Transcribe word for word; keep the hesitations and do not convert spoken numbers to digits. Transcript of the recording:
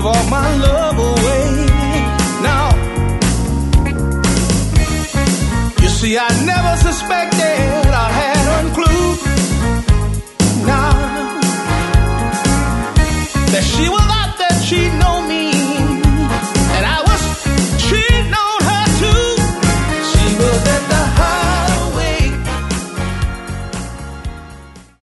all my love away. Now, you see, I never suspected